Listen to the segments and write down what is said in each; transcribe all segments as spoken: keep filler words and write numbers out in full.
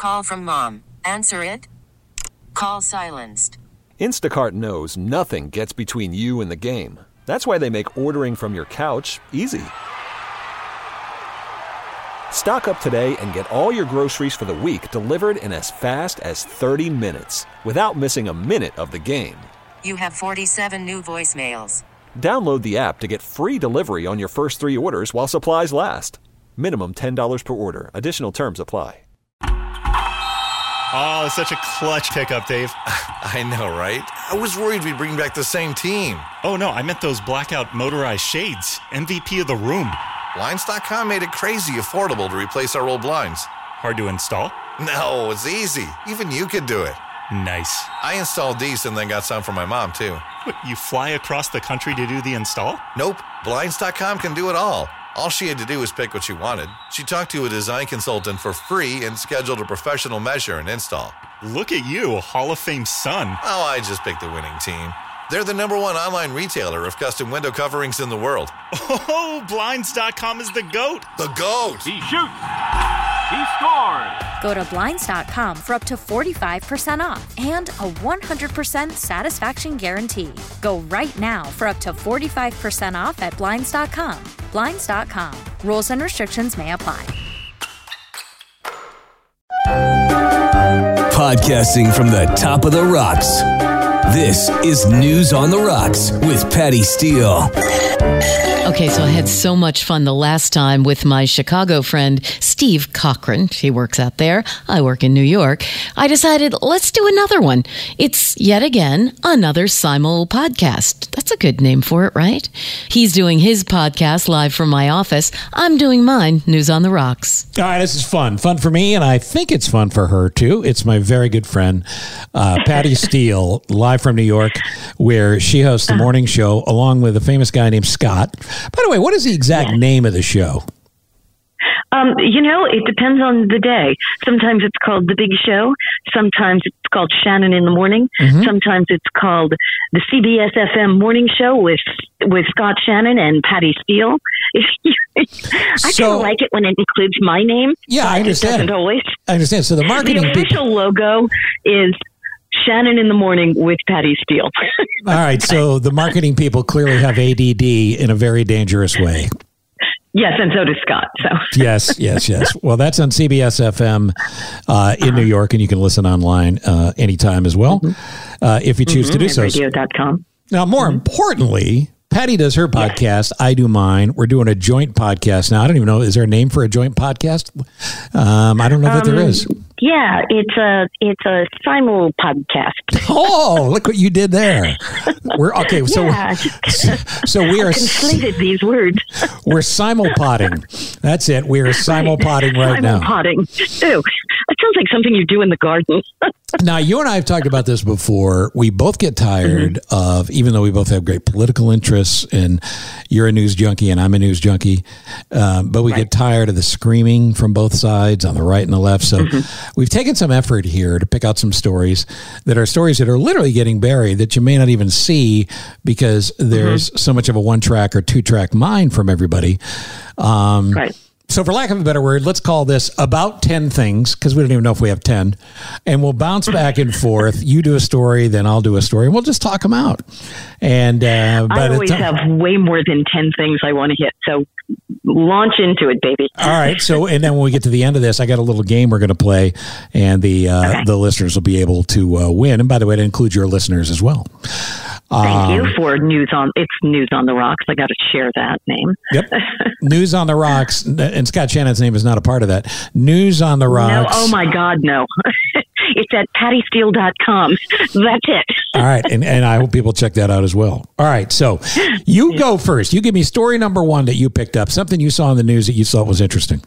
Call from mom. Answer it. Call silenced. Instacart knows nothing gets between you and the game. That's why they make ordering from your couch easy. Stock up today and get all your groceries for the week delivered in as fast as thirty minutes without missing a minute of the game. You have forty-seven new voicemails. Download the app to get free delivery on your first three orders while supplies last. Minimum ten dollars per order. Additional terms apply. Oh, such a clutch pickup, Dave. I know, right? I was worried we'd bring back the same team. Oh, no, I meant those blackout motorized shades. M V P of the room. Blinds dot com made it crazy affordable to replace our old blinds. Hard to install? No, it's easy. Even you could do it. Nice. I installed these and then got some for my mom, too. What, you fly across the country to do the install? Nope. Blinds dot com can do it all. All she had to do was pick what she wanted. She talked to a design consultant for free and scheduled a professional measure and install. Look at you, Hall of Fame son. Oh, I just picked the winning team. They're the number one online retailer of custom window coverings in the world. Oh, Blinds dot com is the GOAT. The GOAT. He shoots. He scores. Go to Blinds dot com for up to forty-five percent off and a one hundred percent satisfaction guarantee. Go right now for up to forty-five percent off at Blinds dot com. Blinds dot com. Rules and restrictions may apply. Podcasting from the top of the rocks. This is News on the Rocks with Patty Steele. Okay, so I had so much fun the last time with my Chicago friend, Steve Cochran. He works out there. I work in New York. I decided, let's do another one. It's yet again another Simul podcast. That's a good name for it, right? He's doing his podcast live from my office. I'm doing mine, News on the Rocks. All right, this is fun. Fun for me, and I think it's fun for her, too. It's my very good friend, uh, Patty Steele, live from New York, where she hosts the morning show along with a famous guy named Scott. By the way, what is the exact yes. name of the show? Um, you know, it depends on the day. Sometimes it's called The Big Show. Sometimes it's called Shannon in the Morning. Mm-hmm. Sometimes it's called the C B S F M Morning Show with with Scott Shannon and Patty Steele. I so, kind of like it when it includes my name. Yeah, I understand. It doesn't always. I understand. So the marketing The official people- logo is Shannon in the Morning with Patty Steele. All right, so the marketing people clearly have A D D in a very dangerous way. Yes, and so does Scott. So yes, yes, yes. Well, that's on C B S F M uh, in New York, and you can listen online uh, anytime as well, mm-hmm. uh, if you choose mm-hmm. to do so. radio dot com. Now, more mm-hmm. importantly, Patty does her podcast. Yes. I do mine. We're doing a joint podcast now. I don't even know. Is there a name for a joint podcast? Um, I don't know um, that there is. Yeah, it's a it's a simul podcast. Oh, look what you did there. We're okay. So yeah. so, so we are conflated these words. We're simulpotting. That's it. We are simulpotting right now. Simulpotting. Ooh, that sounds like something you do in the garden. Now, you and I have talked about this before. We both get tired mm-hmm. of, even though we both have great political interests, and you're a news junkie and I'm a news junkie, um, but we right. get tired of the screaming from both sides on the right and the left. So mm-hmm. we've taken some effort here to pick out some stories that are stories that are literally getting buried that you may not even see because there's mm-hmm. so much of a one-track or two-track mind from everybody. Um, right. So for lack of a better word, let's call this about ten things, because we don't even know if we have ten. And we'll bounce back and forth. You do a story, then I'll do a story, and we'll just talk them out. And uh, I always t- have way more than ten things I want to hit. So launch into it, baby. All right. So, and then when we get to the end of this, I got a little game we're going to play, and the uh, okay. the listeners will be able to uh, win. And by the way, to include your listeners as well. Thank um, you for News on. It's News on the Rocks. I got to share that name. Yep. News on the Rocks. And Scott Shannon's name is not a part of that. News on the Rocks. No, oh my God, no. It's at patty steele dot com. That's it. All right. And, and I hope people check that out as well. All right. So you go first. You give me story number one that you picked up, something you saw in the news that you thought was interesting.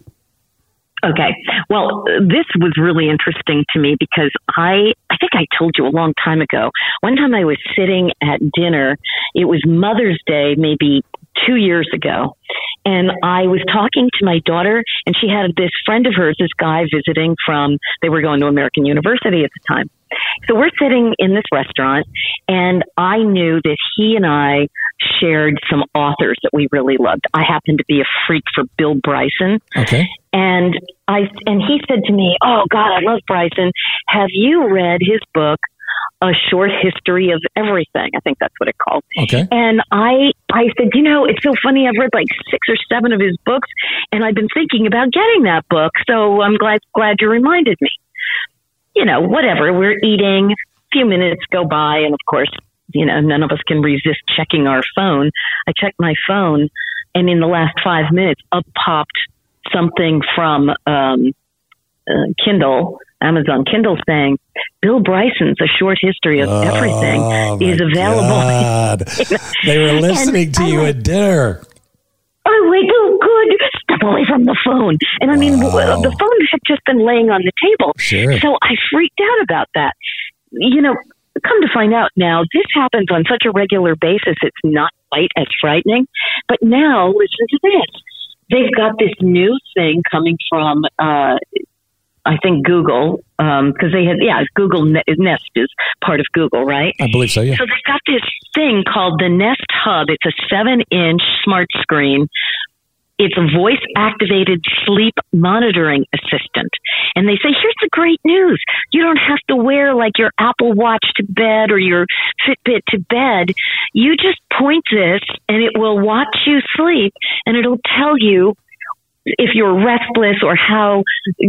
Okay. Well, this was really interesting to me because I, I think I told you a long time ago. One time I was sitting at dinner. It was Mother's Day, maybe two years ago. And I was talking to my daughter, and she had this friend of hers, this guy visiting from, they were going to American University at the time. So we're sitting in this restaurant, and I knew that he and I shared some authors that we really loved. I happen to be a freak for Bill Bryson. Okay. And I and he said to me, "Oh God, I love Bryson. Have you read his book, A Short History of Everything?" I think that's what it called. Okay. And I I said, "You know, it's so funny. I've read like six or seven of his books, and I've been thinking about getting that book. So I'm glad glad you reminded me." You know, whatever. We're eating. A few minutes go by, and of course, you know, none of us can resist checking our phone. I checked my phone, and in the last five minutes, up popped something from um, uh, Kindle, Amazon Kindle, saying, "Bill Bryson's A Short History of oh, Everything is available." They were listening to you at dinner. Oh, wait, oh, good. Step away from the phone. And I mean, Wow. the phone had just been laying on the table. Sure. So I freaked out about that. You know, come to find out now, this happens on such a regular basis, it's not quite as frightening. But now, listen to this. They've got this new thing coming from, uh, I think, Google, because um, they had, yeah, Google Nest is part of Google, right? I believe so, yeah. So they've got this thing called the Nest Hub. It's a seven-inch smart screen. It's a voice-activated sleep monitoring assistant. And they say, here's the great news. You don't have to wear like your Apple Watch to bed or your Fitbit to bed. You just point this and it will watch you sleep, and it'll tell you if you're restless or how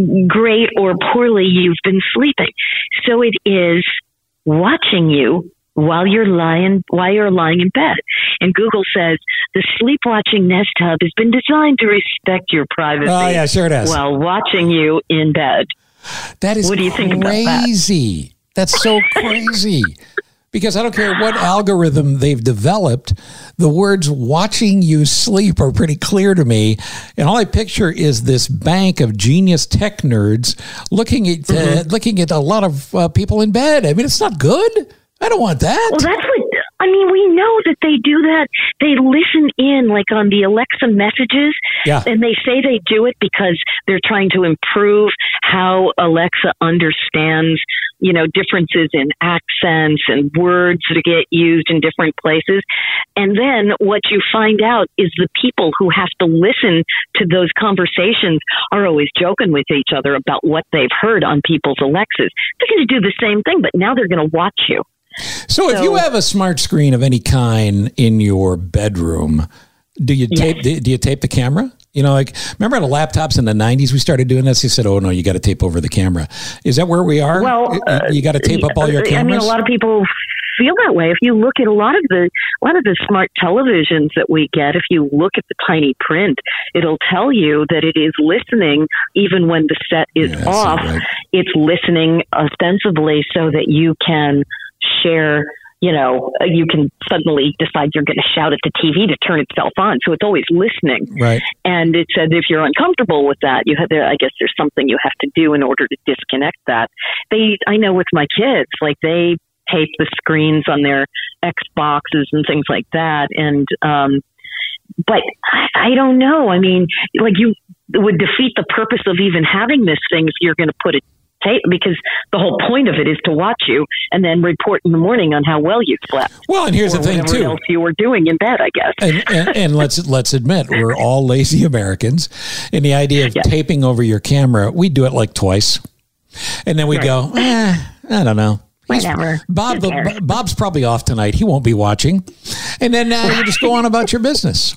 great or poorly you've been sleeping. So it is watching you while you're lying while you're lying in bed. And Google says the sleep-watching Nest Hub has been designed to respect your privacy. Oh, yeah, sure it is. While watching you in bed. That is what do you think about that? Crazy. That's so crazy. Because I don't care what algorithm they've developed, the words "watching you sleep" are pretty clear to me. And all I picture is this bank of genius tech nerds looking at uh, mm-hmm. looking at a lot of uh, people in bed. I mean, it's not good. I don't want that. Well, that's what, I mean, we know that they do that. They listen in, like on the Alexa messages, yeah. and they say they do it because they're trying to improve how Alexa understands, you know, differences in accents and words that get used in different places. And then what you find out is the people who have to listen to those conversations are always joking with each other about what they've heard on people's Alexas. They're going to do the same thing, but now they're going to watch you. So, so if you have a smart screen of any kind in your bedroom, do you tape? Yes. Do you tape the camera? You know, like remember on the laptops in the nineties, we started doing this. They said, "Oh no, you got to tape over the camera." Is that where we are? Well, uh, you got to tape up all your cameras. I mean, a lot of people feel that way. If you look at a lot of the a lot of the smart televisions that we get, if you look at the tiny print, it'll tell you that it is listening even when the set is yeah, off. Right. It's listening ostensibly so that you can share, you know, you can suddenly decide you're going to shout at the T V to turn itself on. So it's always listening. Right. And it said if you're uncomfortable with that, you have to, I guess there's something you have to do in order to disconnect that. They, I know with my kids, like they tape the screens on their Xboxes and things like that. And, um, but I, I don't know. I mean, like you it would defeat the purpose of even having this thing if you're going to put it tape, because the whole point of it is to watch you and then report in the morning on how well you slept. Well, and here's or the thing whatever too. Else you were doing in bed, I guess. And, and, and let's let's admit we're all lazy Americans, and the idea of yes. taping over your camera, we do it like twice, and then we right. go, eh, I don't know. Whatever. Bob, the, Bob's probably off tonight. He won't be watching, and then uh, you just go on about your business.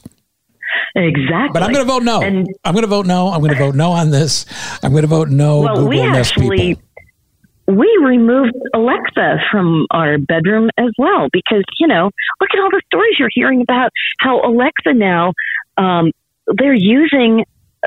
Exactly. But I'm going to vote no. And I'm going to vote no. I'm going to vote no on this. I'm going to vote no. Well, Google we Nest actually, people. We removed Alexa from our bedroom as well because, you know, look at all the stories you're hearing about how Alexa now, um, they're using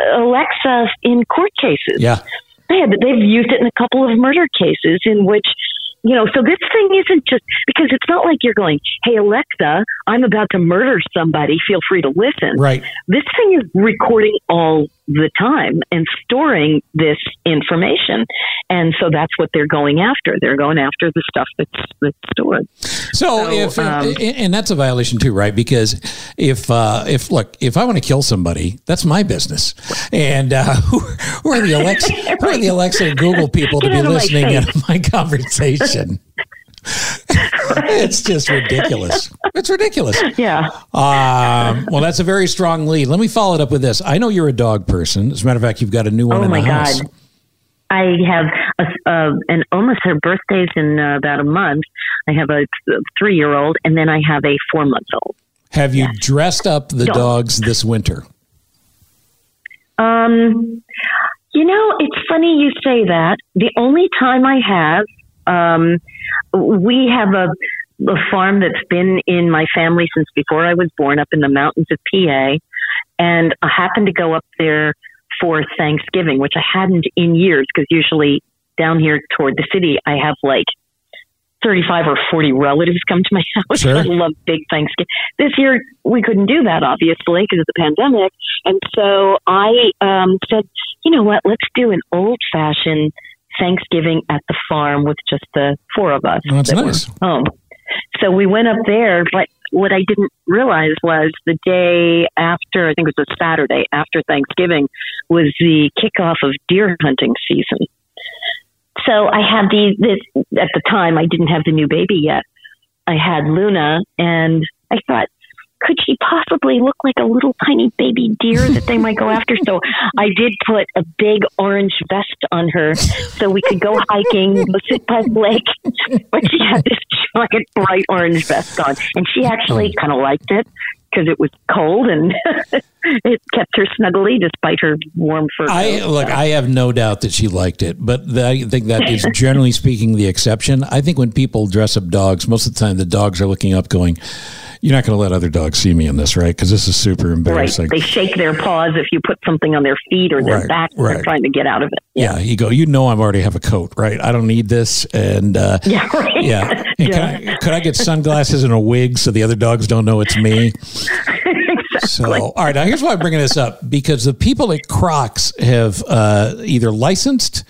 Alexa in court cases. Yeah. They have, they've used it in a couple of murder cases in which, you know, so this thing isn't just, because it's not like you're going, hey, Alexa, I'm about to murder somebody. Feel free to listen. Right. This thing is recording all the time and storing this information. And so that's what they're going after. They're going after the stuff that's, that's stored. So, so if, um, and that's a violation too, right? Because if, uh, if, look, if I want to kill somebody, that's my business. And uh, who, who are the Alexa, right. who are the Alexa and Google people Get to be listening at my conversation? It's just ridiculous. It's ridiculous. Yeah. Um, well, that's a very strong lead. Let me follow it up with this. I know you're a dog person. As a matter of fact, you've got a new one oh in the my house. God. I have a, uh, an almost her birthday's in uh, about a month. I have a three-year-old, and then I have a four-month-old. Have you yes. dressed up the Dog. dogs this winter? Um, you know, it's funny you say that. The only time I have, um, we have a, a farm that's been in my family since before I was born, up in the mountains of P A, and I happened to go up there for Thanksgiving, which I hadn't in years, because usually down here toward the city, I have like thirty-five or forty relatives come to my house. Sure. I love big Thanksgiving. This year, we couldn't do that, obviously, because of the pandemic. And so I um, said, you know what, let's do an old-fashioned Thanksgiving at the farm with just the four of us. Oh, that's that nice. were home. So we went up there, but what I didn't realize was the day after, I think it was a Saturday after Thanksgiving, was the kickoff of deer hunting season. So I had these, this, at the time, I didn't have the new baby yet. I had Luna, and I thought, could she possibly look like a little tiny baby deer that they might go after? So I did put a big orange vest on her so we could go hiking, go sit by the lake. But she had this giant bright orange vest on, and she actually kind of liked it because it was cold and it kept her snuggly despite her warm fur. I coat. look, I have no doubt that she liked it, but the, I think that is generally speaking the exception. I think when people dress up dogs, most of the time the dogs are looking up going, you're not going to let other dogs see me in this, right? Because this is super embarrassing. Right. They shake their paws if you put something on their feet or their Right, back. right. They're trying to get out of it. Yeah. you go, you know, I already have a coat, right? I don't need this. And uh, Yeah, right. yeah. And Yeah. Can I, could I get sunglasses and a wig so the other dogs don't know it's me? Exactly. So, all right, now here's why I'm bringing this up, because the people at Crocs have uh, either licensed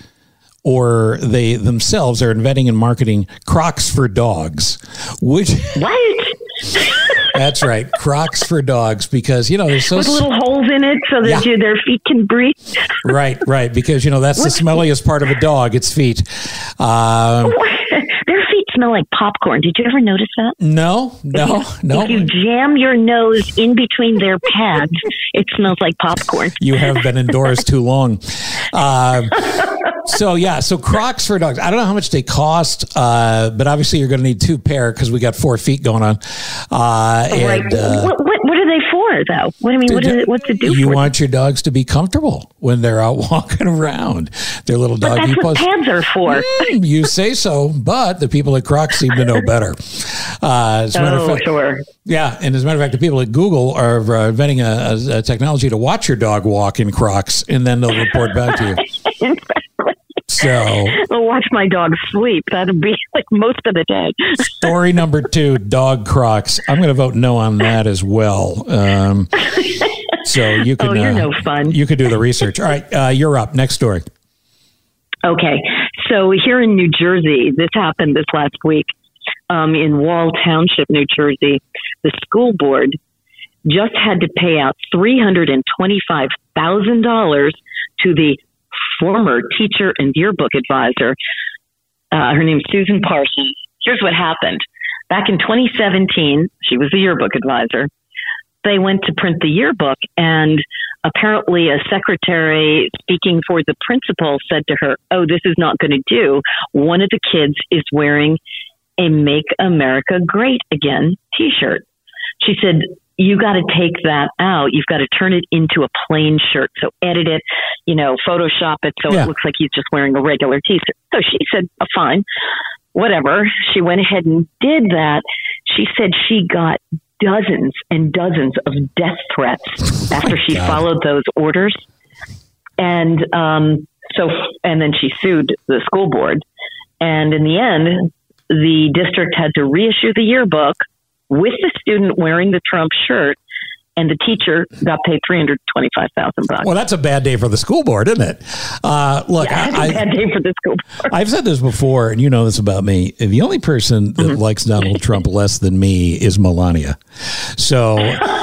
or they themselves are inventing and marketing Crocs for dogs, which What? that's right, Crocs for dogs, because you know they're so With little holes in it so that Yeah. you, their feet can breathe. right, right, because you know that's the smelliest part of a dog, its feet. Um, Their feet smell like popcorn. Did you ever notice that? no, no, If no. you jam your nose in between their pads, it smells like popcorn. You have been indoors too long. Um, so yeah, so Crocs for dogs. I don't know how much they cost, uh, but obviously you're going to need two pair because we got four feet going on. Uh, Right. and uh, what, what, what are they for, though? What I mean, what is it, what's it do you for? want your dogs to be comfortable when they're out walking around. Their little But doggy that's what paws. pads are for. Mm, you say so, but the people at Crocs seem to know better. Uh, as a matter of Oh, fact, sure. yeah, and as a matter of fact, the people at Google are uh, inventing a, a, a technology to watch your dog walk in Crocs, and then they'll report back to you. So, I'll watch my dog sleep. That'll be like most of the day. story number two, dog Crocs. I'm going to vote no on that as well. Um, so you can, Oh, you're uh, no fun. You could do the research. All right, uh, you're up. Next story. Okay. So here in New Jersey, this happened this last week um, in Wall Township, New Jersey. The school board just had to pay out three hundred twenty-five thousand dollars to the former teacher and yearbook advisor. Uh, her name's Susan Parsons. Here's what happened. Back in twenty seventeen, she was the yearbook advisor. They went to print the yearbook, and apparently a secretary speaking for the principal said to her, oh, this is not going to do. One of the kids is wearing a Make America Great Again t-shirt. She said, you got to take that out. You've got to turn it into a plain shirt. So edit it, you know, Photoshop it so Yeah. it looks like he's just wearing a regular t-shirt. So she said, oh, fine, whatever. She went ahead and did that. She said she got dozens and dozens of death threats after she God. followed those orders. And um, so, and then she sued the school board. And in the end, the district had to reissue the yearbook with the student wearing the Trump shirt, and the teacher got paid three hundred twenty-five thousand bucks. Well, that's a bad day for the school board, isn't it? Uh, look, Yeah, it's I, a bad day for the school board. I've said this before, and you know this about me. The only person that Mm-hmm. likes Donald Trump less than me is Melania. So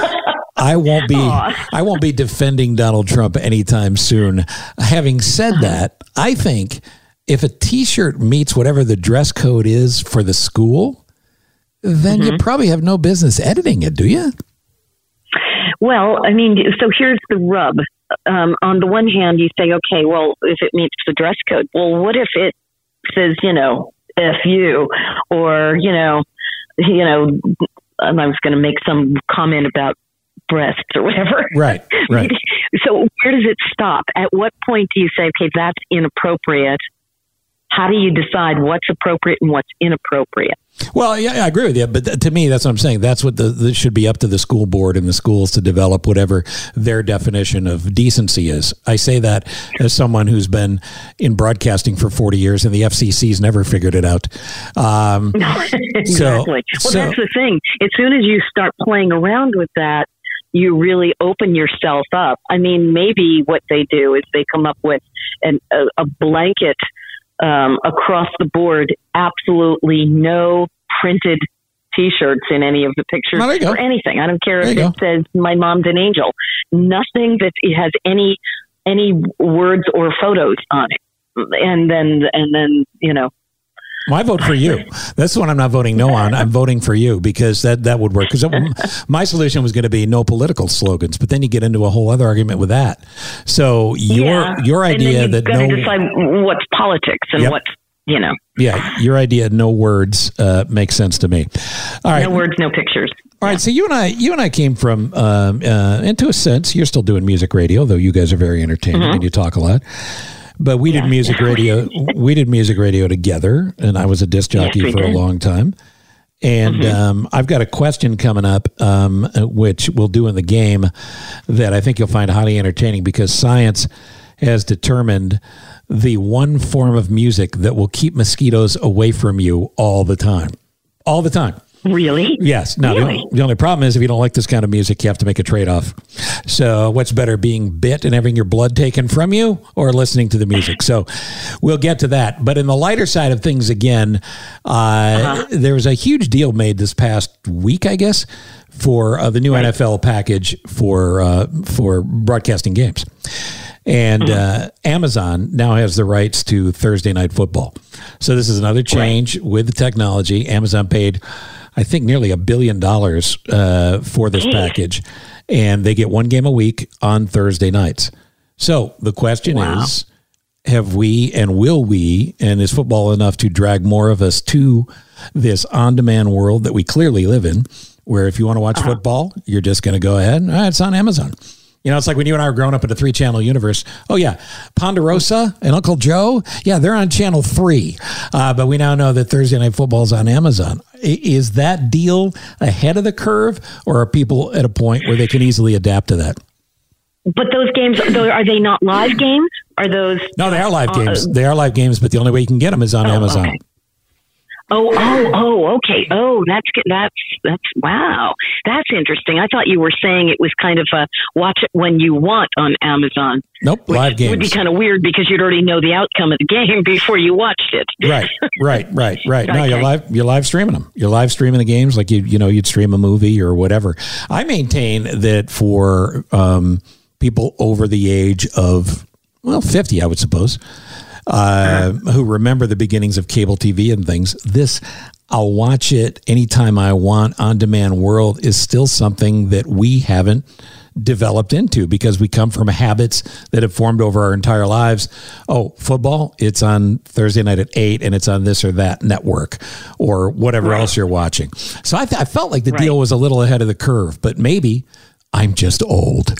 I won't be Aw. I won't be defending Donald Trump anytime soon. Having said that, I think if a T-shirt meets whatever the dress code is for the school, then Mm-hmm. you probably have no business editing it, do you? Well, I mean, so here's the rub. Um, on the one hand, you say, okay, well, if it meets the dress code, well, what if it says, you know, F you, or, you know, you know, I was going to make some comment about breasts or whatever. Right, right. So where does it stop? At what point do you say, okay, that's inappropriate? How do you decide what's appropriate and what's inappropriate? Well, yeah, I agree with you. But th- to me, that's what I'm saying. That's what the, the should be up to the school board and the schools to develop whatever their definition of decency is. I say that as someone who's been in broadcasting for forty years, and the F C C's never figured it out. Um, exactly. So, well, so, that's the thing. As soon as you start playing around with that, you really open yourself up. I mean, maybe what they do is they come up with an, a, a blanket Um, across the board, absolutely no printed T-shirts in any of the pictures oh, or anything. I don't care if it go. says "My mom's an angel." Nothing that it has any any words or photos on it. And then and then you know. Well, I vote for you. That's the one I'm not voting no on. I'm voting for you because that, that would work. Because my solution was going to be no political slogans, but then you get into a whole other argument with that. So your yeah. your idea and then that no, no decide what's politics and yep. what's you know. Yeah, your idea no words uh, makes sense to me. All right, no words, no pictures. All right, so you and I, you and I came from, um, uh, and to a sense, you're still doing music radio, though you guys are very entertaining mm-hmm. and you talk a lot. But we did yeah. music radio. We did music radio together, and I was a disc jockey yes, for did. a long time. And mm-hmm. um, I've got a question coming up, um, which we'll do in the game, that I think you'll find highly entertaining because science has determined the one form of music that will keep mosquitoes away from you all the time, all the time. Really? Yes. Now, really? the, only, the only problem is if you don't like this kind of music, you have to make a trade-off. So what's better, being bit and having your blood taken from you or listening to the music? So we'll get to that. But in the lighter side of things, again, uh, uh-huh. there was a huge deal made this past week, I guess, for uh, the new right. N F L package for uh, for broadcasting games. And uh, Amazon now has the rights to Thursday Night Football. So this is another change right. with the technology. Amazon paid, I think, nearly a billion dollars uh, for this package, and they get one game a week on Thursday nights. So the question wow. is, have we and will we, and is football enough to drag more of us to this on-demand world that we clearly live in, where if you want to watch uh-huh. football, you're just going to go ahead, all right, it's on Amazon. You know, it's like when you and I were growing up in a three-channel universe. Oh, yeah, Ponderosa and Uncle Joe, yeah, they're on channel three. Uh, but we now know that Thursday Night Football is on Amazon. Is that deal ahead of the curve, or are people at a point where they can easily adapt to that? But those games, are they not live games? Are those? No, they are live uh, games. They are live games, but the only way you can get them is on oh, Amazon. Okay. Oh, oh, oh, okay. Oh, that's good. That's, that's, wow. That's interesting. I thought you were saying it was kind of a watch it when you want on Amazon. Nope, live games. Would be kind of weird because you'd already know the outcome of the game before you watched it. Right, right, right, right. Okay. No, you're live, you're live streaming them. You're live streaming the games like you, you know, you'd stream a movie or whatever. I maintain that for um, people over the age of, well, fifty, I would suppose, Uh, who remember the beginnings of cable T V and things, this I'll watch it anytime I want on-demand world is still something that we haven't developed into because we come from habits that have formed over our entire lives. Oh, football, it's on Thursday night at eight and it's on this or that network or whatever right. else you're watching. So I, th- I felt like the right. deal was a little ahead of the curve, but maybe I'm just old.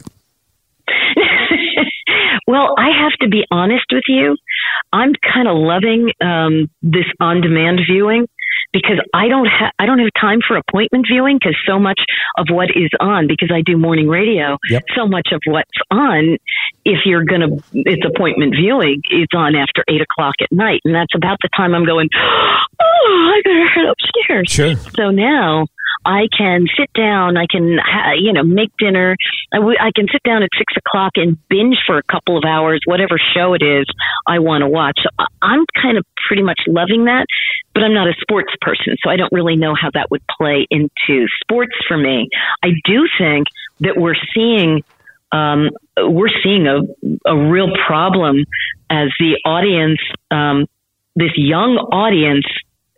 Well, I have to be honest with you. I'm kind of loving um, this on-demand viewing because I don't have I don't have time for appointment viewing because so much of what is on, because I do morning radio, yep. so much of what's on, if you're going to, it's appointment viewing, it's on after eight o'clock at night. And that's about the time I'm going, oh, I better head upstairs. Sure. So now I can sit down, I can, you know, make dinner. I, w- I can sit down at six o'clock and binge for a couple of hours, whatever show it is I want to watch. So I'm kind of pretty much loving that, but I'm not a sports person, so I don't really know how that would play into sports for me. I do think that we're seeing, um, we're seeing a, a real problem as the audience, um, this young audience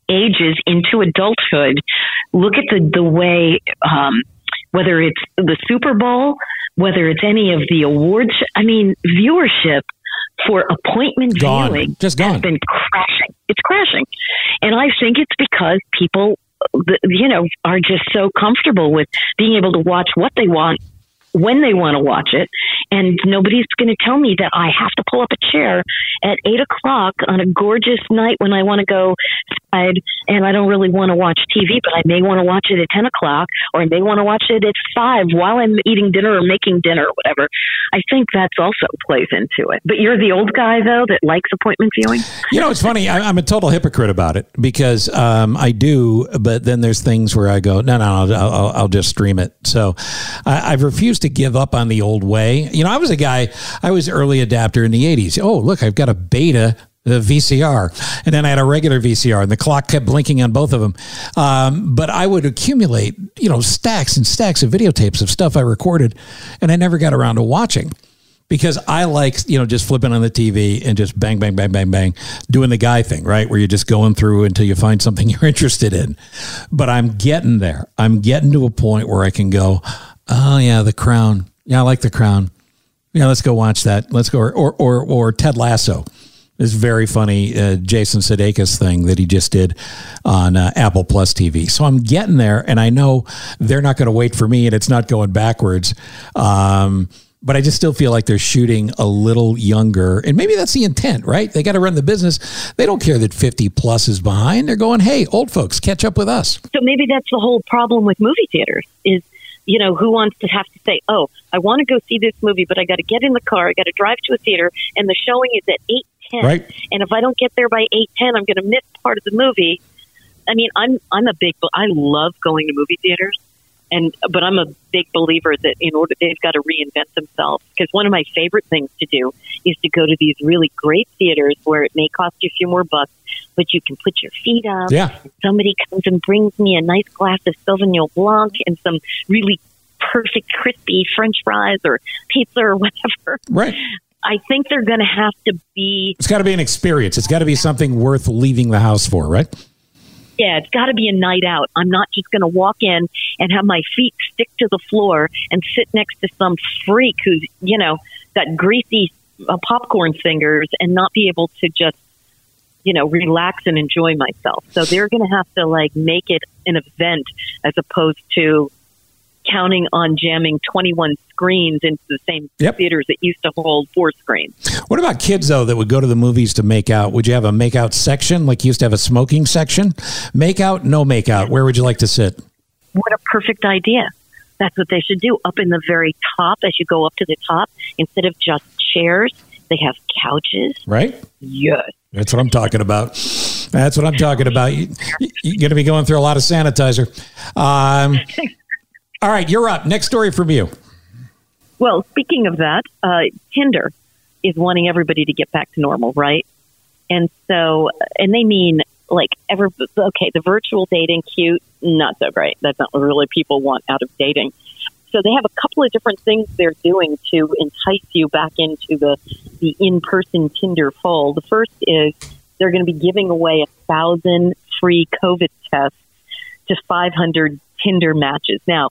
ages into adulthood, look at the, the way, um, whether it's the Super Bowl, whether it's any of the awards, I mean, viewership for appointment gone. viewing Just gone. has been crashing. It's crashing. And I think it's because people, you know, are just so comfortable with being able to watch what they want when they want to watch it. And nobody's going to tell me that I have to pull up a chair at eight o'clock on a gorgeous night when I want to go outside and I don't really want to watch T V, but I may want to watch it at ten o'clock, or I may want to watch it at five while I'm eating dinner or making dinner or whatever. I think that's also plays into it. But you're the old guy, though, that likes appointment viewing? You know, it's funny. I, I'm a total hypocrite about it because um, I do, but then there's things where I go, no, no, I'll, I'll, I'll just stream it. So I, I've refused to give up on the old way. You know, I was a guy, I was early adapter in the eighties. Oh, look, I've got a beta the V C R, and then I had a regular V C R, and the clock kept blinking on both of them. Um, but I would accumulate, you know, stacks and stacks of videotapes of stuff I recorded, and I never got around to watching because I like, you know, just flipping on the T V and just bang, bang, bang, bang, bang, doing the guy thing, right? Where you're just going through until you find something you're interested in. But I'm getting there. I'm getting to a point where I can go, oh yeah, The Crown. Yeah, I like The Crown. Yeah, let's go watch that. Let's go. Or or or Ted Lasso. This very funny uh, Jason Sudeikis thing that he just did on uh, Apple Plus T V. So I'm getting there, and I know they're not going to wait for me, and it's not going backwards. Um, but I just still feel like they're shooting a little younger, and maybe that's the intent, right? They got to run the business. They don't care that fifty plus is behind. They're going, hey, old folks, catch up with us. So maybe that's the whole problem with movie theaters is, you know, who wants to have to say, oh, I want to go see this movie, but I got to get in the car, I got to drive to a theater, and the showing is at eight ten. Right. And if I don't get there by eight ten, I'm going to miss part of the movie. I mean, I'm I'm a big, I love going to movie theaters, and but I'm a big believer that in order, they've got to reinvent themselves. Because one of my favorite things to do is to go to these really great theaters where it may cost you a few more bucks, but you can put your feet up. Yeah. Somebody comes and brings me a nice glass of Sauvignon Blanc and some really perfect crispy French fries or pizza or whatever. Right. I think they're going to have to be... It's got to be an experience. It's got to be something worth leaving the house for, right? Yeah, it's got to be a night out. I'm not just going to walk in and have my feet stick to the floor and sit next to some freak who's, you know, got greasy uh, popcorn fingers and not be able to just, you know, relax and enjoy myself. So they're going to have to, like, make it an event as opposed to counting on jamming twenty-one screens into the same yep. theaters that used to hold four screens. What about kids, though, that would go to the movies to make out? Would you have a make out section like you used to have a smoking section? Make out, no make out. Where would you like to sit? What a perfect idea. That's what they should do. Up in the very top, as you go up to the top, instead of just chairs, they have couches. Right? Yes. That's what I'm talking about. That's what I'm talking about. You, you're going to be going through a lot of sanitizer. Um All right, you're up. Next story from you. Well, speaking of that, uh, Tinder is wanting everybody to get back to normal, right? And so, and they mean like ever, okay, the virtual dating, cute, not so great. That's not what really people want out of dating. So they have a couple of different things they're doing to entice you back into the, the in-person Tinder fold. The first is they're going to be giving away a thousand free COVID tests to five hundred Tinder matches. Now,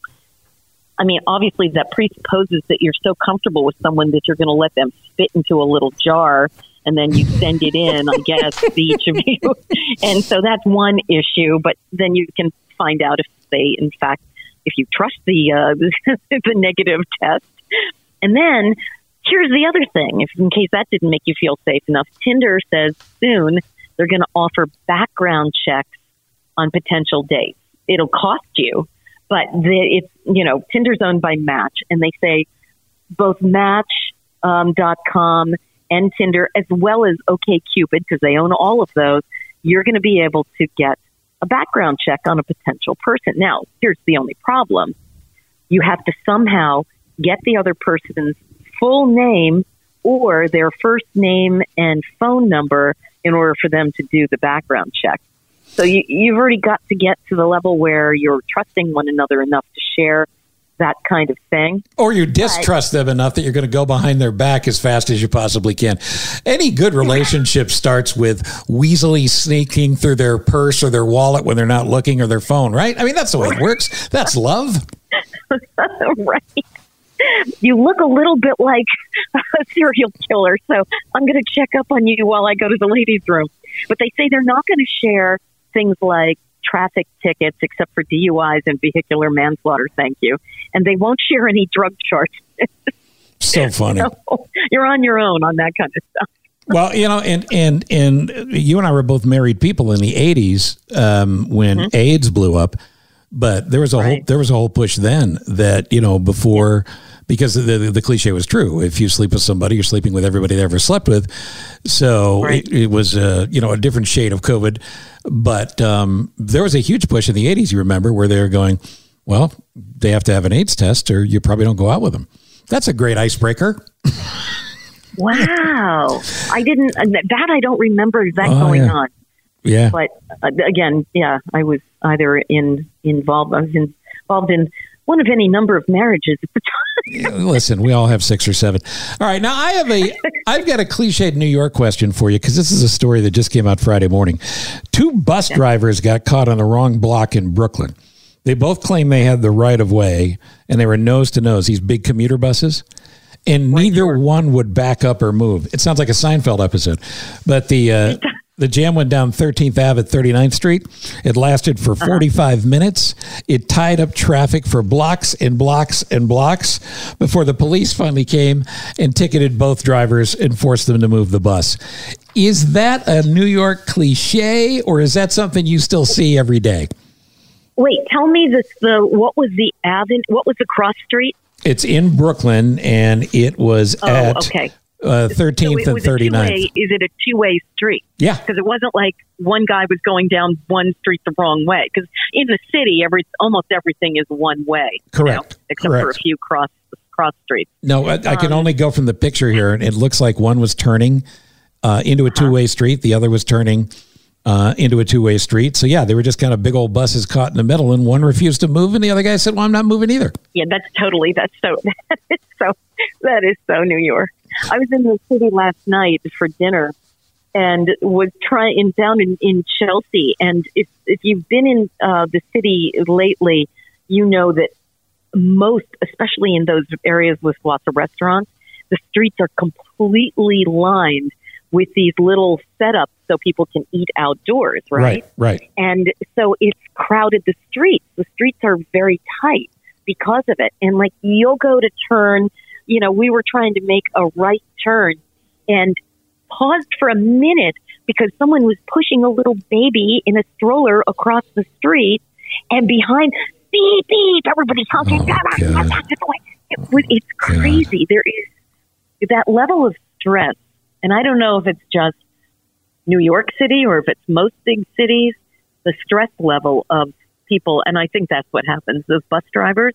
I mean, obviously that presupposes that you're so comfortable with someone that you're going to let them spit into a little jar and then you send it in, I guess, to each of you. And so that's one issue. But then you can find out if they, in fact, if you trust the uh, the negative test. And then here's the other thing, if in case that didn't make you feel safe enough. Tinder says soon they're going to offer background checks on potential dates. It'll cost you. But the, it's, you know, Tinder's owned by Match, and they say both Match um, dot com and Tinder, as well as OkCupid, because they own all of those, you're going to be able to get a background check on a potential person. Now, here's the only problem. You have to somehow get the other person's full name or their first name and phone number in order for them to do the background check. So you, you've already got to get to the level where you're trusting one another enough to share that kind of thing. Or you distrust them enough that you're going to go behind their back as fast as you possibly can. Any good relationship starts with weaselly sneaking through their purse or their wallet when they're not looking, or their phone, right? I mean, that's the way it works. That's love. Right. You look a little bit like a serial killer, so I'm going to check up on you while I go to the ladies' room. But they say they're not going to share things like traffic tickets, except for D U Is and vehicular manslaughter, thank you. And they won't share any drug charges. So funny. So you're on your own on that kind of stuff. Well, you know, and, and, and you and I were both married people in the eighties um, when mm-hmm. AIDS blew up. But there was a right. whole there was a whole push then that, you know, before, because the, the the cliche was true. If you sleep with somebody, you're sleeping with everybody they ever slept with. So right. it, it was a, you know, a different shade of COVID. But um, there was a huge push in the eighties, you remember, where they were going, well, they have to have an AIDS test or you probably don't go out with them. That's a great icebreaker. Wow. I didn't, that I don't remember that oh, going yeah. on. Yeah. But uh, again, yeah, I was either in involved, I was involved in one of any number of marriages at the time. Listen, we all have six or seven. All right. Now I have a, I've got a cliched New York question for you, because this is a story that just came out Friday morning. Two bus yeah. drivers got caught on the wrong block in Brooklyn. They both claim they had the right of way and they were nose to nose, these big commuter buses. And right, neither sure. one would back up or move. It sounds like a Seinfeld episode. But the uh, the jam went down thirteenth Avenue at thirty-ninth Street. It lasted for forty-five uh-huh. minutes. It tied up traffic for blocks and blocks and blocks before the police finally came and ticketed both drivers and forced them to move the bus. Is that a New York cliche, or is that something you still see every day? Wait, tell me this. The what was the avenue? What was the cross street? It's in Brooklyn, and it was oh, at okay. uh, thirteenth so and thirty-ninth. Is it a two-way street? Yeah. Because it wasn't like one guy was going down one street the wrong way. Because in the city, every almost everything is one way. Correct. You know, except Correct. for a few cross cross streets. No, I, I can um, only go from the picture here, and it looks like one was turning uh, into a two-way street. The other was turning uh, into a two-way street. So, yeah, they were just kind of big old buses caught in the middle, and one refused to move, and the other guy said, well, I'm not moving either. Yeah, that's totally, that's so, that is so, that is so New York. I was in the city last night for dinner and was trying down in, in Chelsea. And if, if you've been in uh, the city lately, you know that most, especially in those areas with lots of restaurants, the streets are completely lined with these little setups so people can eat outdoors, right? Right, right. And so it's crowded the streets. The streets are very tight because of it. And like you'll go to turn, you know, we were trying to make a right turn and paused for a minute because someone was pushing a little baby in a stroller across the street, and behind, beep, beep, everybody's honking. Oh, it, it's crazy. God. There is that level of stress. And I don't know if it's just New York City or if it's most big cities, the stress level of people. And I think that's what happens. Those bus drivers,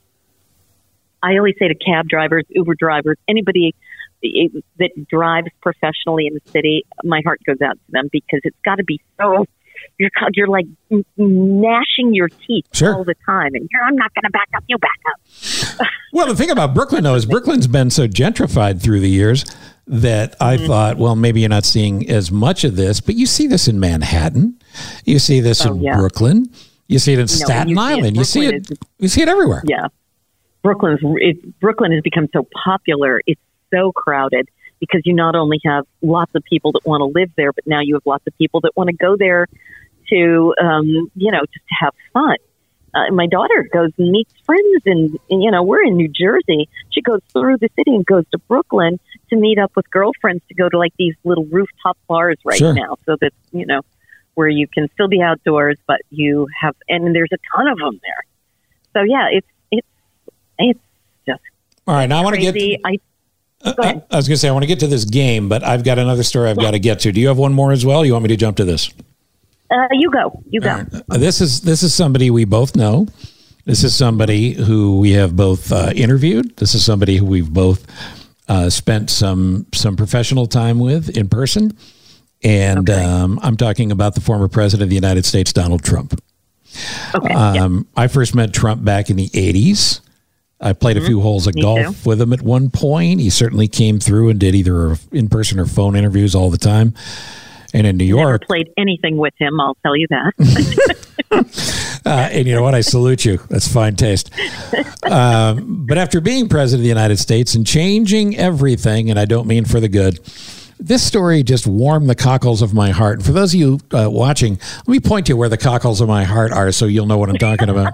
I always say to cab drivers, Uber drivers, anybody that drives professionally in the city, my heart goes out to them because it's got to be so, you're, you're like gnashing your teeth sure. all the time. And you're, I'm not going to back up, you back up. Well, the thing about Brooklyn, though, is Brooklyn's been so gentrified through the years that I mm-hmm. thought, well, maybe you're not seeing as much of this, but you see this in Manhattan. You see this oh, in yeah. Brooklyn. You see it in no, Staten you Island. You see it. Is, you see it everywhere. Yeah, Brooklyn's it, Brooklyn has become so popular. It's so crowded because you not only have lots of people that want to live there, but now you have lots of people that want to go there to, um, you know, just to have fun. Uh, my daughter goes and meets friends, and, and, you know, we're in New Jersey. She goes through the city and goes to Brooklyn to meet up with girlfriends to go to, like, these little rooftop bars right sure. now. So that, you know, where you can still be outdoors, but you have, and there's a ton of them there. So, yeah, it's, it's, it's just all right. Now I want to get, I, uh, I, I was going to say, I want to get to this game, but I've got another story I've yeah. got to get to. Do you have one more as well? You want me to jump to this? Uh, you go. You go. Right. Uh, this is this is somebody we both know. This is somebody who we have both uh, interviewed. This is somebody who we've both uh, spent some some professional time with in person. And okay. um, I'm talking about the former president of the United States, Donald Trump. Okay. Um, yeah. I first met Trump back in the eighties. Uh, I played mm-hmm. a few holes of Me golf too. with him at one point. He certainly came through and did either in-person or phone interviews all the time. And in New York... Never played anything with him, I'll tell you that. uh, and you know what? I salute you. That's fine taste. Um, but after being president of the United States and changing everything, and I don't mean for the good, this story just warmed the cockles of my heart. And for those of you uh, watching, let me point you where the cockles of my heart are so you'll know what I'm talking about.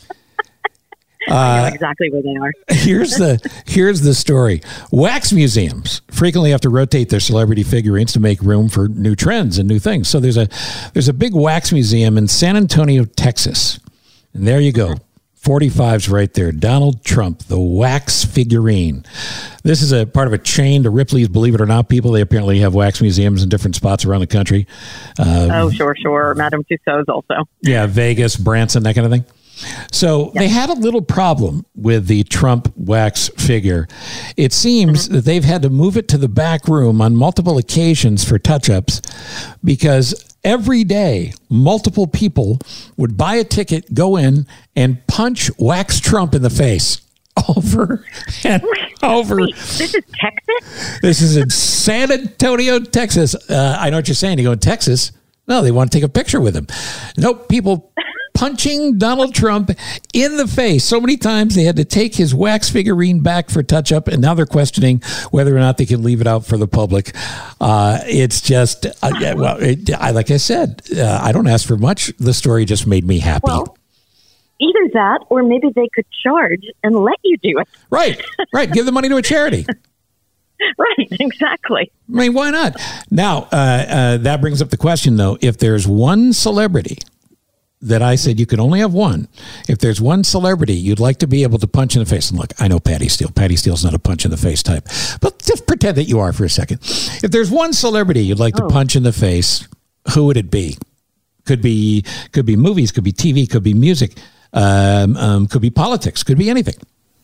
I know exactly where they are. here's the here's the story. Wax museums frequently have to rotate their celebrity figurines to make room for new trends and new things. So there's a there's a big wax museum in San Antonio, Texas. And there you go. forty-five's right there. Donald Trump, the wax figurine. This is a part of a chain to Ripley's Believe It or Not people. They apparently have wax museums in different spots around the country. Uh, oh, sure, sure. Madame Tussauds also. Yeah, Vegas, Branson, that kind of thing. So yep. they had a little problem with the Trump wax figure. It seems mm-hmm. that they've had to move it to the back room on multiple occasions for touch-ups because every day multiple people would buy a ticket, go in, and punch Wax Trump in the face over and wait, over. Wait, this is Texas? This is in San Antonio, Texas. Uh, I know what you're saying. You go in Texas? No, they want to take a picture with him. Nope, people... punching Donald Trump in the face. So many times they had to take his wax figurine back for touch-up, and now they're questioning whether or not they can leave it out for the public. Uh, it's just, uh, well, it, I, like I said, uh, I don't ask for much. The story just made me happy. Well, either that, or maybe they could charge and let you do it. Right, right. Give the money to a charity. Right, exactly. I mean, why not? Now, uh, uh, that brings up the question, though. If there's one celebrity that I said you could only have one. If there's one celebrity you'd like to be able to punch in the face, and look, I know Patty Steele. Patty Steele's not a punch in the face type, but just pretend that you are for a second. If there's one celebrity you'd like oh. to punch in the face, who would it be? Could be could be movies, could be T V, could be music, um, um, could be politics, could be anything.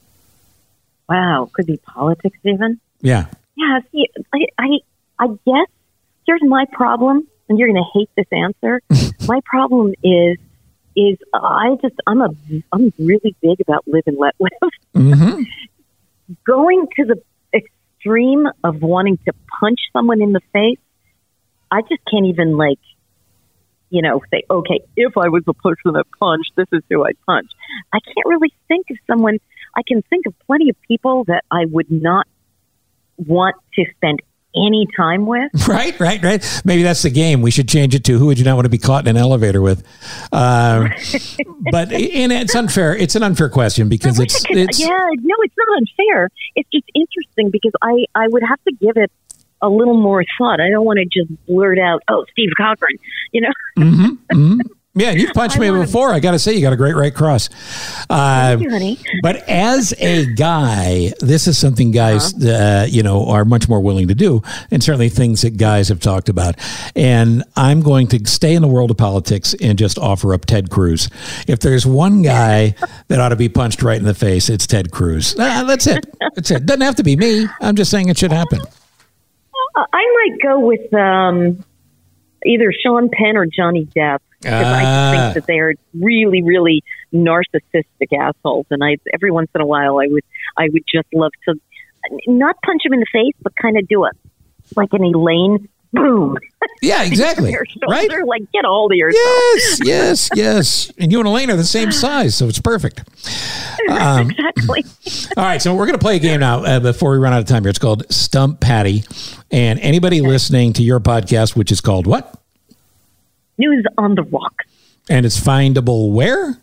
Wow, could be politics even? Yeah. Yeah, see, I, I, I guess here's my problem, and you're going to hate this answer. My problem is, is I just, I'm a, I'm really big about live and let live. Mm-hmm. Going to the extreme of wanting to punch someone in the face, I just can't even like, you know, say, okay, if I was the person that punched, this is who I'd punch. I can't really think of someone. I can think of plenty of people that I would not want to spend any time with. Right, right, right. Maybe that's the game. We should change it to who would you not want to be caught in an elevator with? Uh, but and it's unfair. It's an unfair question because it's, could, it's... Yeah, no, it's not unfair. It's just interesting because I, I would have to give it a little more thought. I don't want to just blurt out, oh, Steve Cochran, you know? Mm-hmm, mm-hmm. Yeah, you've punched I me before. To... I got to say, you got a great right cross. Uh, Thank you, honey. But as a guy, this is something guys, uh-huh. uh, you know, are much more willing to do, and certainly things that guys have talked about. And I'm going to stay in the world of politics and just offer up Ted Cruz. If there's one guy that ought to be punched right in the face, it's Ted Cruz. Uh, that's it. That's it. Doesn't have to be me. I'm just saying it should happen. I might go with um, either Sean Penn or Johnny Depp. Because uh, I think that they're really, really narcissistic assholes, and I every once in a while I would I would just love to not punch them in the face, but kind of do it like an Elaine boom. Yeah, exactly. Right? Like get a hold of yourself. Yes, yes, yes. And you and Elaine are the same size, so it's perfect. Um, exactly. All right, so we're going to play a game now uh, before we run out of time here. It's called Stump Patty, and anybody okay. listening to your podcast, which is called what? News on the Rocks. And it's findable where?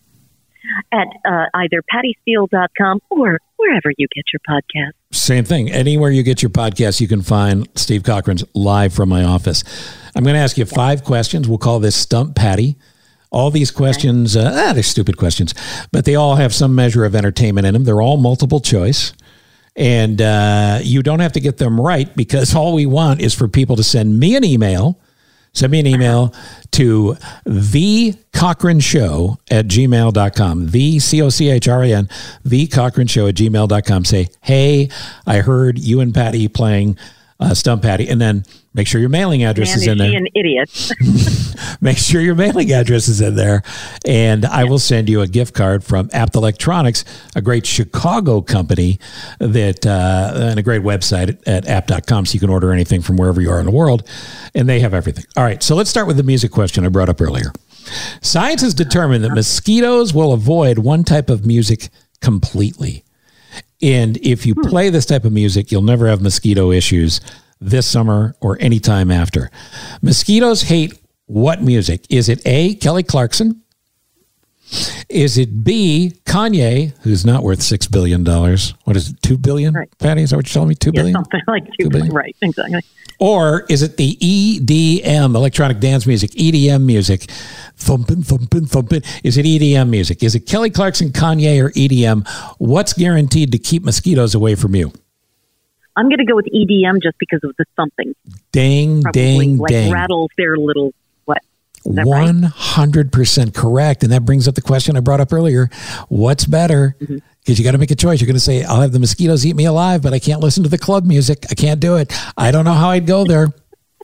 At uh, either patty steele dot com or wherever you get your podcast. Same thing. Anywhere you get your podcast, you can find Steve Cochran's Live from My Office. I'm going to ask you five questions. We'll call this Stump Patty. All these questions, uh, ah, they're stupid questions, but they all have some measure of entertainment in them. They're all multiple choice. And uh, you don't have to get them right because all we want is for people to send me an email. Send me an email to the Cochran Show at gmail dot com. The C O C H R A N, the Cochran Show at gmail dot com. Say, hey, I heard you and Patty playing uh, Stump Patty. And then make sure your mailing address Man, is in is there. She an idiot. make sure your mailing address is in there. And I will send you a gift card from Apt Electronics, a great Chicago company that, uh, and a great website at apt dot com, so you can order anything from wherever you are in the world. And they have everything. All right, so let's start with the music question I brought up earlier. Science has determined that mosquitoes will avoid one type of music completely. And if you play this type of music, you'll never have mosquito issues this summer or any time after. Mosquitoes hate what music? Is it A, Kelly Clarkson? Is it B, Kanye, who's not worth six billion dollars? What is it, two billion dollars? Right. Patty, is that what you're telling me? two billion dollars? Yeah, something like two, two billion dollars. Right, exactly. Or is it the E D M, electronic dance music, E D M music, thumping, thumping, thumping? Is it E D M music? Is it Kelly Clarkson, Kanye, or E D M? What's guaranteed to keep mosquitoes away from you? I'm going to go with E D M just because of the thumping. Ding, Probably ding, like ding. Rattles their little, what? one hundred percent right? Correct. And that brings up the question I brought up earlier. What's better? Because mm-hmm. you got to make a choice. You're going to say, I'll have the mosquitoes eat me alive, but I can't listen to the club music. I can't do it. I don't know how I'd go there.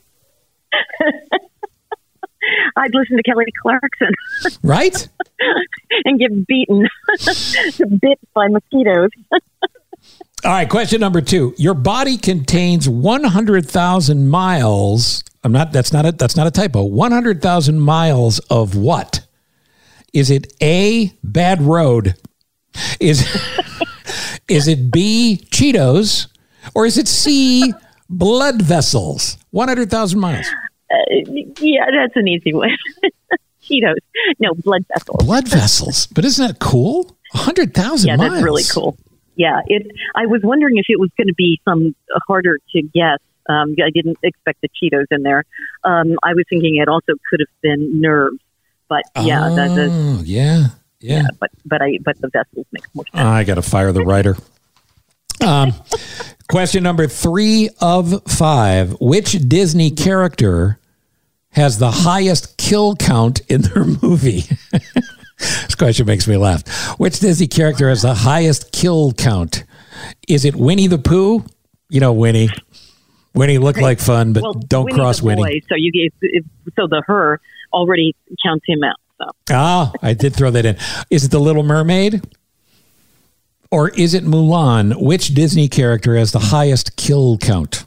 I'd listen to Kelly Clarkson. Right? And get beaten, bit by mosquitoes. All right, question number two. Your body contains one hundred thousand miles. I'm not, that's not a, that's not a typo. one hundred thousand miles of what? Is it A, bad road? Is, is it B, Cheetos? Or is it C, blood vessels? one hundred thousand miles. Uh, yeah, that's an easy one. Cheetos. No, blood vessels. Blood vessels. But isn't that cool? one hundred thousand yeah, miles. Yeah, that's really cool. Yeah, it. I was wondering if it was going to be some uh, harder to guess. Um, I didn't expect the Cheetos in there. Um, I was thinking it also could have been nerves, but yeah, oh, that is, yeah, yeah, yeah. But but I but the vessels make more sense. I got to fire the writer. Um, question number three of five: which Disney character has the highest kill count in their movie? This question makes me laugh. Which Disney character has the highest kill count? Is it Winnie the Pooh? You know Winnie. Winnie looked like fun, but well, don't Winnie cross the Winnie. Boy, so you gave, so the her already counts him out. So. Ah, I did throw that in. Is it the Little Mermaid? Or is it Mulan? Which Disney character has the highest kill count?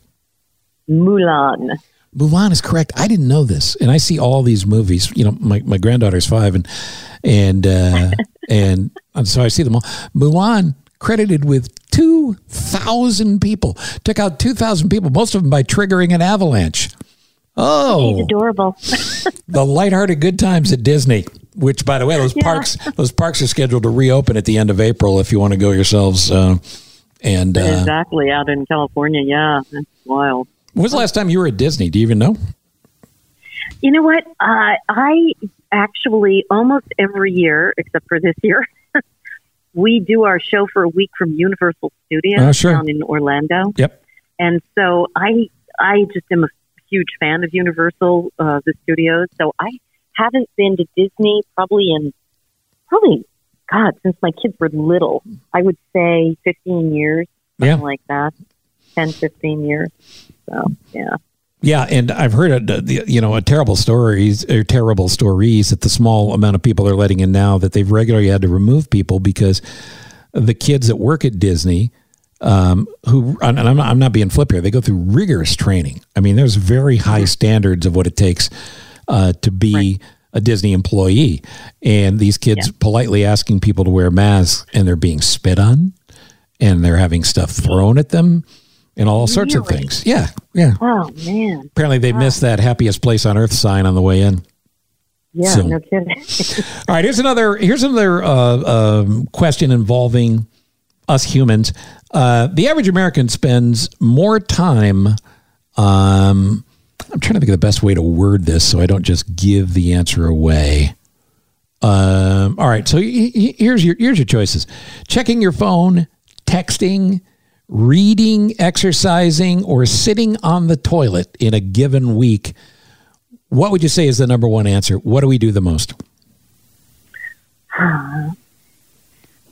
Mulan. Mulan is correct. I didn't know this, and I see all these movies. You know, my, my granddaughter's five, and and uh, and, and so I see them all. Mulan credited with two thousand people. Took out two thousand people, most of them by triggering an avalanche. Oh, he's adorable. The lighthearted good times at Disney. Which, by the way, those yeah. parks those parks are scheduled to reopen at the end of April if you want to go yourselves. Uh, and uh, exactly out in California, yeah, that's wild. When was the last time you were at Disney? Do you even know? You know what? Uh, I actually almost every year, except for this year, we do our show for a week from Universal Studios oh, sure. down in Orlando. Yep. And so I, I just am a huge fan of Universal, uh, the studios. So I haven't been to Disney probably in probably God since my kids were little. I would say fifteen years, something yeah. like that, ten, fifteen years. So, yeah. Yeah, and I've heard, a, you know, a terrible stories, or terrible stories that the small amount of people they're letting in now that they've regularly had to remove people because the kids that work at Disney, um, who, and I'm not, I'm not being flip here, they go through rigorous training. I mean, there's very high standards of what it takes uh, to be right. a Disney employee. And these kids yeah. politely asking people to wear masks, and they're being spit on, and they're having stuff thrown at them. And all sorts really? of things. Yeah, yeah. Oh, man. Apparently they wow. missed that happiest place on earth sign on the way in. Yeah, so. No kidding. All right, here's another here's another uh, um, question involving us humans. Uh, the average American spends more time, um, I'm trying to think of the best way to word this so I don't just give the answer away. Um, all right, so here's your here's your choices. Checking your phone, texting, reading, exercising, or sitting on the toilet in a given week. What would you say is the number one answer? What do we do the most?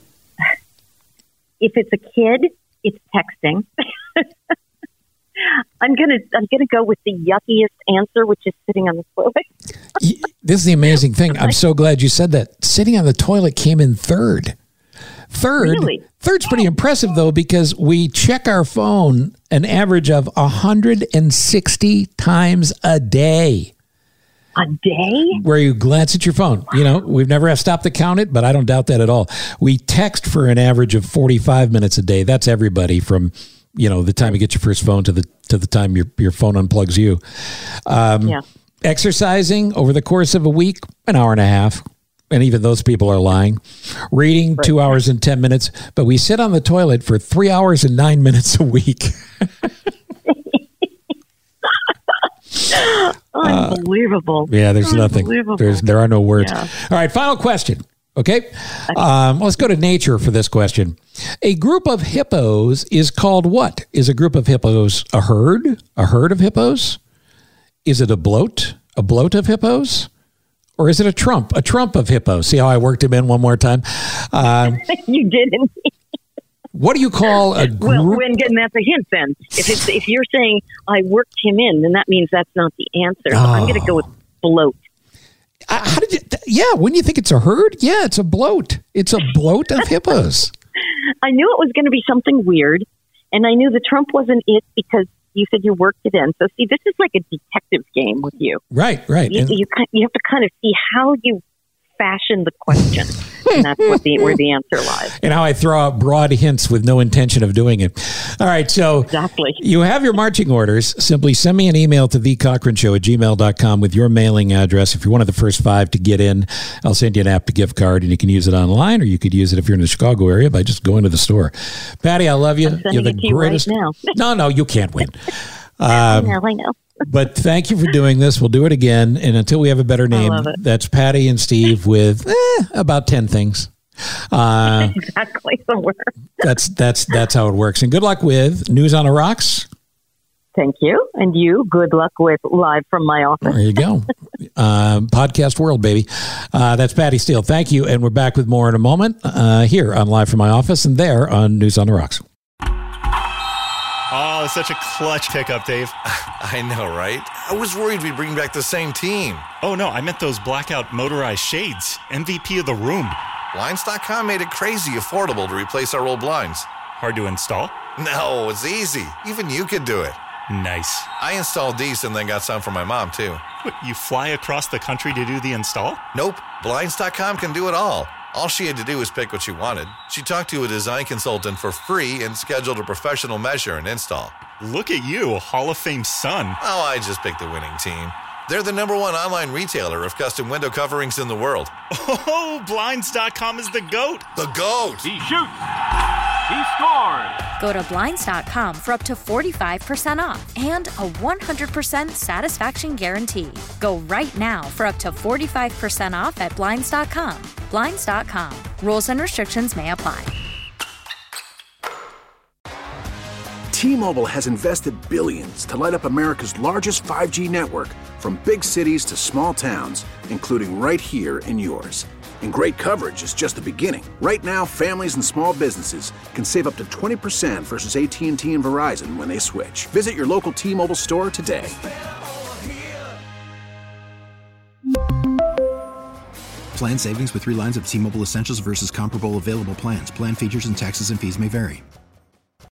If it's a kid, it's texting. I'm gonna I'm gonna go with the yuckiest answer, which is sitting on the toilet. This is the amazing thing. I'm so glad you said that. Sitting on the toilet came in third. Third, Really? third's pretty impressive though, because we check our phone an average of one hundred sixty times a day. A day? Where you glance at your phone. You know, we've never stopped to count it, but I don't doubt that at all. We text for an average of forty-five minutes a day. That's everybody from, you know, the time you get your first phone to the to the time your your phone unplugs you. Um, Yeah. Exercising over the course of a week, an hour and a half. And even those people are lying. Reading, Right. two hours and ten minutes. But we sit on the toilet for three hours and nine minutes a week. Unbelievable. Yeah, there's nothing. Unbelievable. There's there are no words. Yeah. All right, final question. Okay, um, let's go to nature for this question. A group of hippos is called what? Is a group of hippos a herd? A herd of hippos? Is it a bloat? A bloat of hippos? Or is it a trump? A trump of hippos? See how I worked him in one more time? Um, You didn't. what do you call a group? Well, when, and that's a hint then. If it's if you're saying I worked him in, then that means that's not the answer. So I'm going to go with bloat. Uh, How did you? Yeah, wouldn't you think it's a herd? Yeah, it's a bloat. It's a bloat of hippos. I knew it was going to be something weird, and I knew the Trump wasn't it because you said you worked it in. So see, this is like a detective game with you. Right, right. You, And- you, ki- you have to kind of see how you fashion the question, and that's what the where the answer lies. and how I throw out broad hints with no intention of doing it. All right, so Exactly. you have your marching orders. Simply send me an email to the cochran show at gmail dot com with your mailing address. If you're one of the first five to get in, I'll send you an app to gift card, and you can use it online, or you could use it if you're in the Chicago area by just going to the store. Patty, I love you. I'm sending You're the it to you right greatest. now. no, no, you can't win. I Um, know, I know. But thank you for doing this. We'll do it again. And until we have a better name, love it. that's Patty and Steve with eh, about ten things. Uh, Exactly. So we're, that's that's that's how it works. And good luck with News on the Rocks. thank you, and you. Good luck with Live from My Office. There you go. um, podcast world, baby. Uh, that's Patty Steele. Thank you. And we're back with more in a moment uh, here on Live from My Office and there on News on the Rocks. Oh, such a clutch pickup, Dave. I know, right? I was worried we'd bring back the same team. Oh, no, I meant those blackout motorized shades. M V P of the room. Blinds dot com made it crazy affordable to replace our old blinds. Hard to install? No, it's easy. Even you could do it. Nice. I installed these and then got some for my mom, too. What, you fly across the country to do the install? Nope. Blinds dot com can do it all. All she had to do was pick what she wanted. She talked to a design consultant for free and scheduled a professional measure and install. Look at you, Hall of Fame son. Oh, I just picked the winning team. They're the number one online retailer of custom window coverings in the world. Oh, Blinds dot com is the GOAT. The GOAT! He shoots. He scores. Go to Blinds dot com for up to forty-five percent off and a one hundred percent satisfaction guarantee. Go right now for up to forty-five percent off at Blinds dot com. Blinds dot com. Rules and restrictions may apply. T-Mobile has invested billions to light up America's largest five G network, from big cities to small towns, including right here in yours. And great coverage is just the beginning. Right now, families and small businesses can save up to twenty percent versus A T and T and Verizon when they switch. Visit your local T-Mobile store today. Plan savings with three lines of T-Mobile Essentials versus comparable available plans. Plan features and taxes and fees may vary.